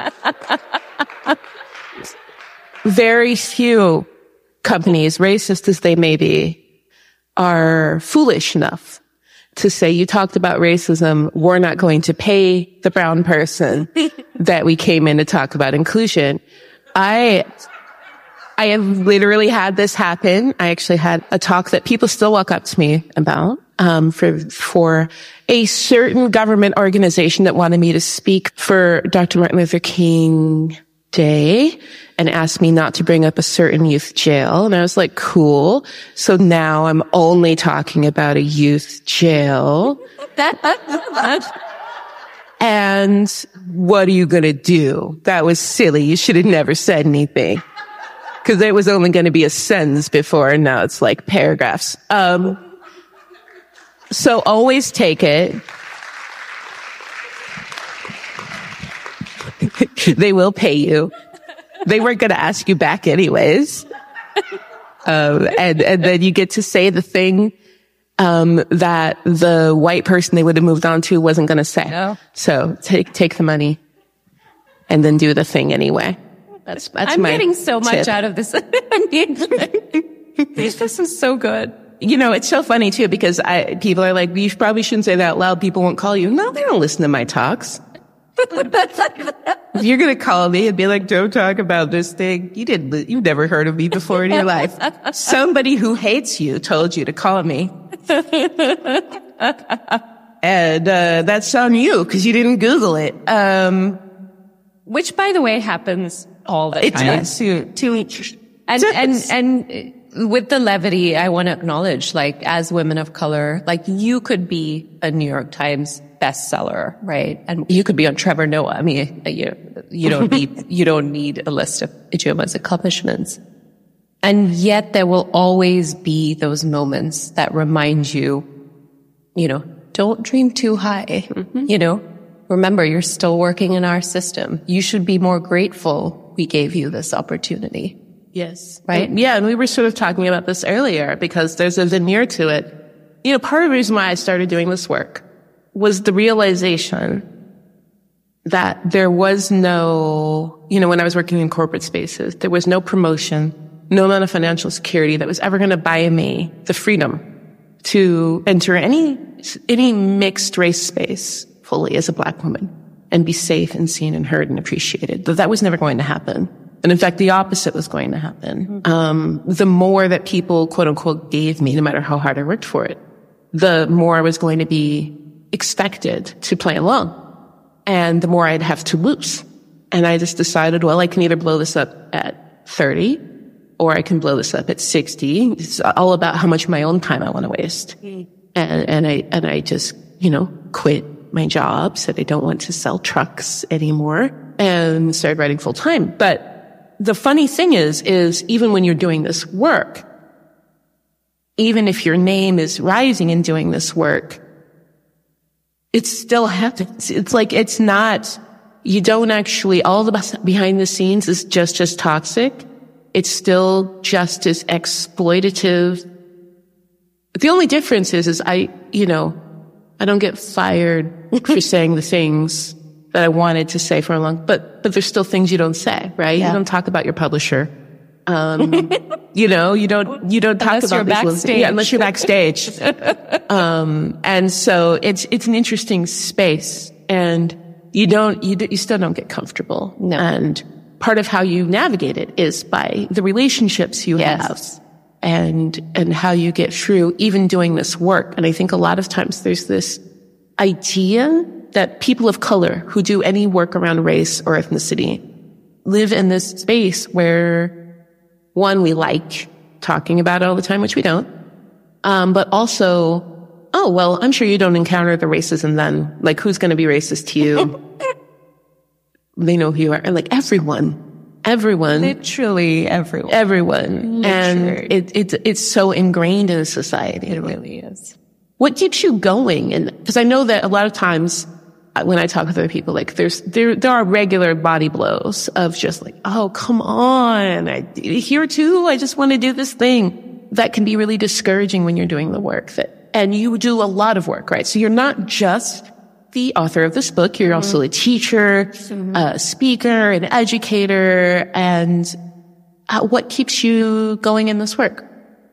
very few companies, racist as they may be, are foolish enough to say, you talked about racism, we're not going to pay the brown person that we came in to talk about inclusion. I, I have literally had this happen. I actually had a talk that people still walk up to me about, um, for, for a certain government organization that wanted me to speak for Doctor Martin Luther King Day and asked me not to bring up a certain youth jail. And I was like, cool. So now I'm only talking about a youth jail. And what are you going to do? That was silly. You should have never said anything. Because it was only going to be a sentence before, and now it's like paragraphs. Um, so always take it. They will pay you. They weren't going to ask you back anyways. Um, and, and then you get to say the thing, um, that the white person they would have moved on to wasn't going to say. No. So take, take the money and then do the thing anyway. That's, that's I'm my getting so much tip. out of this. This is so good. You know, it's so funny too, because I, people are like, you probably shouldn't say that out loud. People won't call you. No, they don't listen to my talks. If you're going to call me and be like, don't talk about this thing, you didn't, you've never heard of me before in your life. Somebody who hates you told you to call me. And, uh, that's on you because you didn't Google it. Um, which by the way happens all the it time. does to, to each. And, and, and with the levity, I want to acknowledge, like, as women of color, like, you could be a New York Times bestseller, right? And you could be on Trevor Noah. I mean, you, you don't need, you don't need a list of Ijioma's accomplishments. And yet there will always be those moments that remind you, you know, don't dream too high, mm-hmm. you know? Remember, you're still working in our system. You should be more grateful we gave you this opportunity. Yes. Right? And, yeah. And we were sort of talking about this earlier because there's a veneer to it. You know, part of the reason why I started doing this work was the realization that there was no, you know, when I was working in corporate spaces, there was no promotion, no amount of financial security that was ever going to buy me the freedom to enter any, any mixed race space fully as a Black woman and be safe and seen and heard and appreciated. That that was never going to happen. And in fact, the opposite was going to happen. Mm-hmm. Um, the more that people, quote unquote, gave me, no matter how hard I worked for it, the more I was going to be expected to play along. And the more I'd have to lose. And I just decided, well, I can either blow this up at thirty or I can blow this up at sixty. It's all about how much of my own time I want to waste. Mm. And, and I, and I just, you know, quit my job, said I don't want to sell trucks anymore and started writing full time. But the funny thing is, is even when you're doing this work, even if your name is rising in doing this work, it still happens. It's like, it's not, you don't actually, all the behind the scenes is just as toxic. It's still just as exploitative. The only difference is, is I, you know, I don't get fired for saying the things that I wanted to say for a long, but, but there's still things you don't say, right? Yeah. You don't talk about your publisher. Um, you know, you don't, you don't talk unless about you're these backstage. Little, yeah, unless you're backstage. um, and so it's, it's an interesting space and you don't, you, you still don't get comfortable. No. And part of how you navigate it is by the relationships you yes. have and, and how you get through even doing this work. And I think a lot of times there's this idea that people of color who do any work around race or ethnicity live in this space where, one, we like talking about it all the time, which we don't. Um, but also, oh, well, I'm sure you don't encounter the racism then. Like, who's going to be racist to you? They know who you are. And like, everyone, everyone. Literally everyone. Everyone. Literally. And it, it, it's so ingrained in a society. It really is. What keeps you going? And because I know that a lot of times when I talk with other people, like there's, there, there are regular body blows of just like, oh, come on. I, here too, I just want to do this thing. That can be really discouraging when you're doing the work that, and you do a lot of work, right? So you're not just the author of this book. You're also a teacher, mm-hmm. a speaker, an educator. And uh, what keeps you going in this work?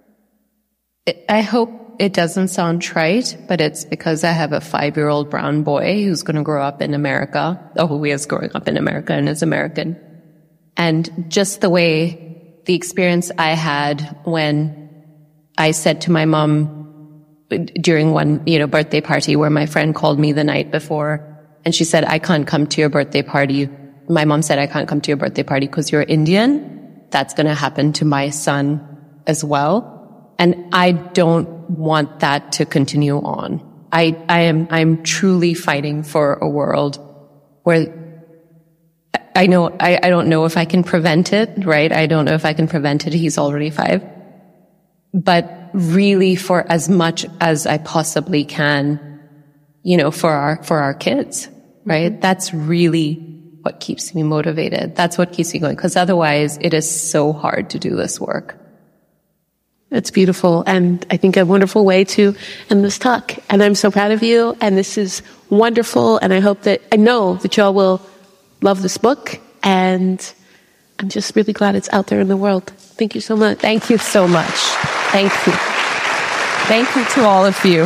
I hope it doesn't sound trite, but it's because I have a five-year-old brown boy who's going to grow up in America, or who is growing up in America and is American. And just the way the experience I had when I said to my mom during one, you know, birthday party where my friend called me the night before and she said, I can't come to your birthday party. My mom said, I can't come to your birthday party because you're Indian. That's going to happen to my son as well. And I don't want that to continue on. I, I am, I'm truly fighting for a world where I know, I, I don't know if I can prevent it, right? I don't know if I can prevent it. He's already five. But really for as much as I possibly can, you know, for our, for our kids, right? Mm-hmm. That's really what keeps me motivated. That's what keeps me going. Because otherwise it is so hard to do this work. It's beautiful, and I think a wonderful way to end this talk. And I'm so proud of you, and this is wonderful, and I hope that, I know that y'all will love this book, and I'm just really glad it's out there in the world. Thank you so much. Thank you so much. Thank you. Thank you to all of you.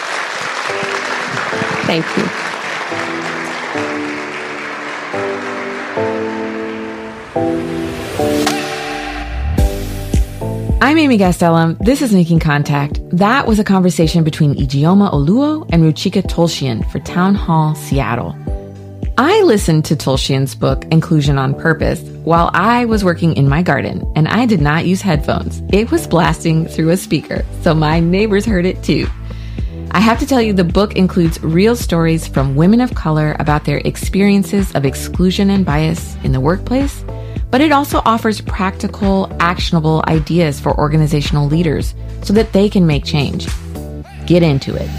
Thank you. I'm Amy Gastelum. This is Making Contact. That was a conversation between Ijeoma Oluo and Ruchika Tolshian for Town Hall Seattle. I listened to Tolshian's book, Inclusion on Purpose, while I was working in my garden, and I did not use headphones. It was blasting through a speaker, so my neighbors heard it too. I have to tell you, the book includes real stories from women of color about their experiences of exclusion and bias in the workplace, but it also offers practical, actionable ideas for organizational leaders so that they can make change. Get into it.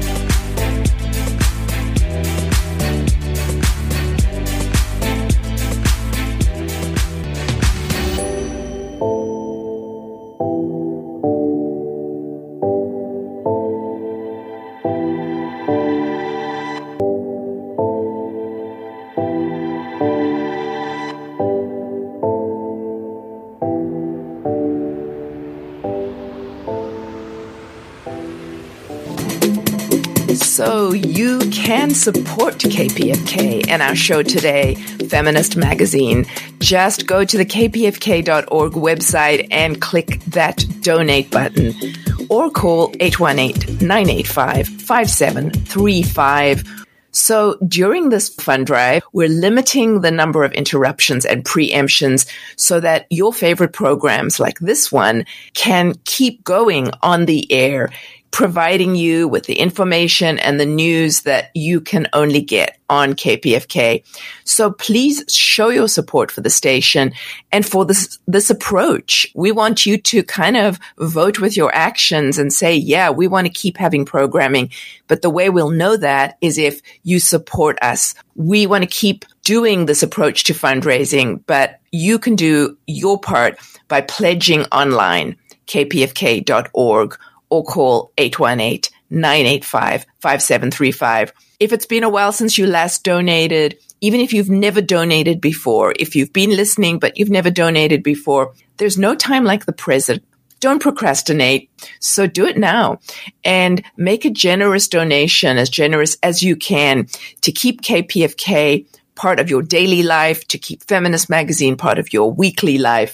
So you can support K P F K and our show today, Feminist Magazine. Just go to the k p f k dot org website and click that donate button, or call eight one eight, nine eight five, five seven three five. So during this fund drive, we're limiting the number of interruptions and preemptions so that your favorite programs like this one can keep going on the air, providing you with the information and the news that you can only get on K P F K. So please show your support for the station and for this, this approach. We want you to kind of vote with your actions and say, yeah, we want to keep having programming. But the way we'll know that is if you support us. We want to keep doing this approach to fundraising, but you can do your part by pledging online, k p f k dot org. Or call eight one eight, nine eight five, five seven three five. If it's been a while since you last donated, even if you've never donated before, if you've been listening but you've never donated before, there's no time like the present. Don't procrastinate. So do it now and make a generous donation, as generous as you can, to keep K P F K part of your daily life, to keep Feminist Magazine part of your weekly life.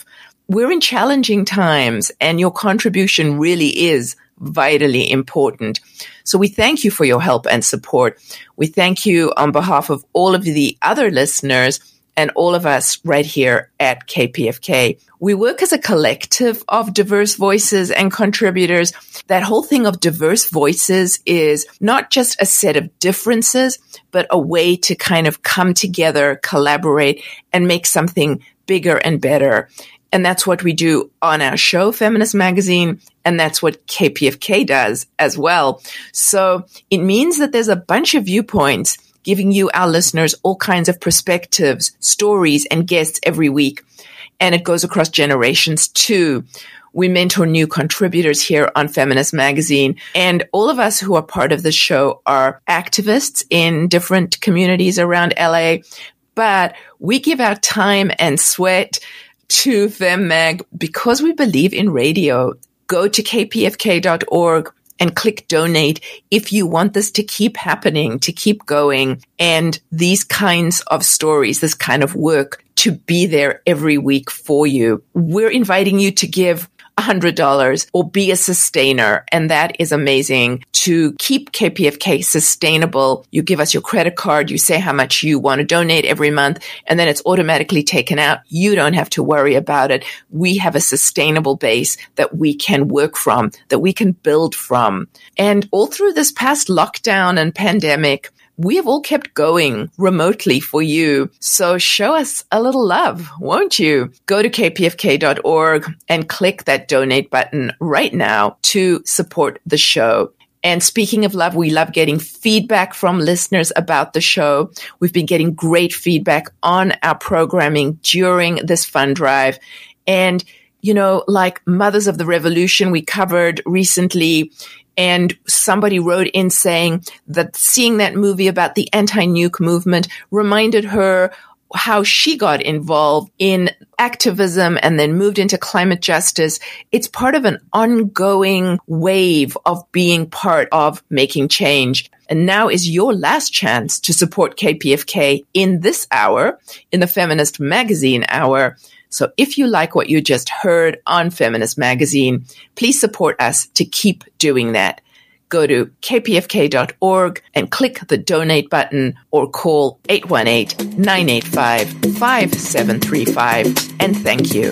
we're in challenging times, and your contribution really is vitally important. So we thank you for your help and support. We thank you on behalf of all of the other listeners and all of us right here at K P F K. We work as a collective of diverse voices and contributors. That whole thing of diverse voices is not just a set of differences, but a way to kind of come together, collaborate, and make something bigger and better. And that's what we do on our show, Feminist Magazine, and that's what K P F K does as well. So it means that there's a bunch of viewpoints giving you, our listeners, all kinds of perspectives, stories, and guests every week. And it goes across generations too. We mentor new contributors here on Feminist Magazine. And all of us who are part of the show are activists in different communities around L A. But we give our time and sweat to FemMag because we believe in radio. Go to k p f k dot org and click donate if you want this to keep happening, to keep going, and these kinds of stories, this kind of work to be there every week for you. We're inviting you to give one hundred dollars or be a sustainer. And that is amazing to keep K P F K sustainable. You give us your credit card, you say how much you want to donate every month, and then it's automatically taken out. You don't have to worry about it. We have a sustainable base that we can work from, that we can build from. And all through this past lockdown and pandemic, we have all kept going remotely for you. So show us a little love, won't you? Go to k p f k dot org and click that donate button right now to support the show. And speaking of love, we love getting feedback from listeners about the show. We've been getting great feedback on our programming during this fund drive. And, you know, like Mothers of the Revolution we covered recently, and somebody wrote in saying that seeing that movie about the anti-nuke movement reminded her how she got involved in activism and then moved into climate justice. It's part of an ongoing wave of being part of making change. And now is your last chance to support K P F K in this hour, in the Feminist Magazine hour. So if you like what you just heard on Feminist Magazine, please support us to keep doing that. Go to k p f k dot org and click the donate button or call eight one eight, nine eight five, five seven three five. And thank you.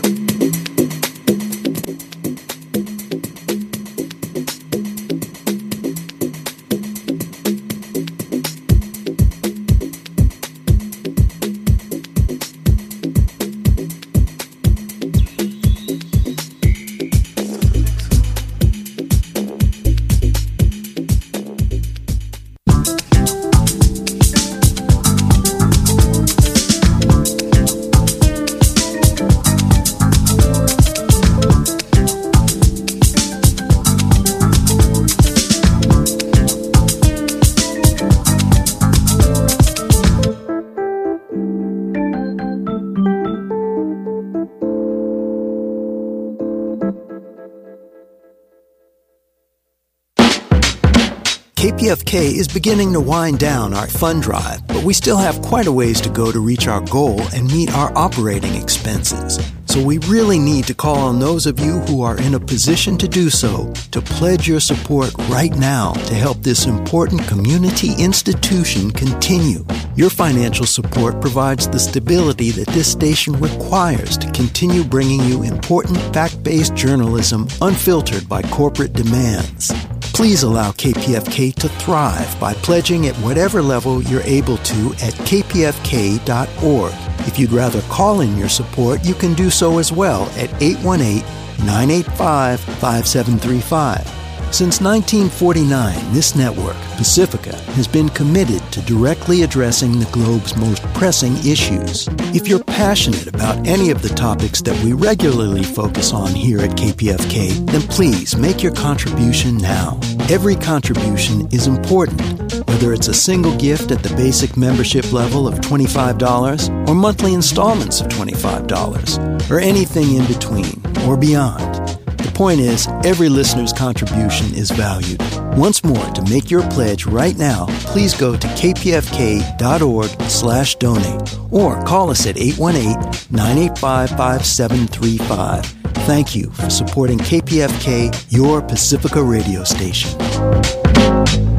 K P F K is beginning to wind down our fund drive, but we still have quite a ways to go to reach our goal and meet our operating expenses. So we really need to call on those of you who are in a position to do so to pledge your support right now to help this important community institution continue. Your financial support provides the stability that this station requires to continue bringing you important fact-based journalism unfiltered by corporate demands. Please allow K P F K to thrive by pledging at whatever level you're able to at k p f k dot org. If you'd rather call in your support, you can do so as well at eight one eight, nine eight five, five seven three five. Since nineteen forty-nine, this network, Pacifica, has been committed to directly addressing the globe's most pressing issues. If you're passionate about any of the topics that we regularly focus on here at K P F K, then please make your contribution now. Every contribution is important, whether it's a single gift at the basic membership level of twenty-five dollars or monthly installments of twenty-five dollars, or anything in between or beyond. The point is, every listener's contribution is valued. Once more, to make your pledge right now, please go to kpfk.org slash donate or call us at eight one eight, nine eight five, five seven three five. Thank you for supporting K P F K, your Pacifica radio station.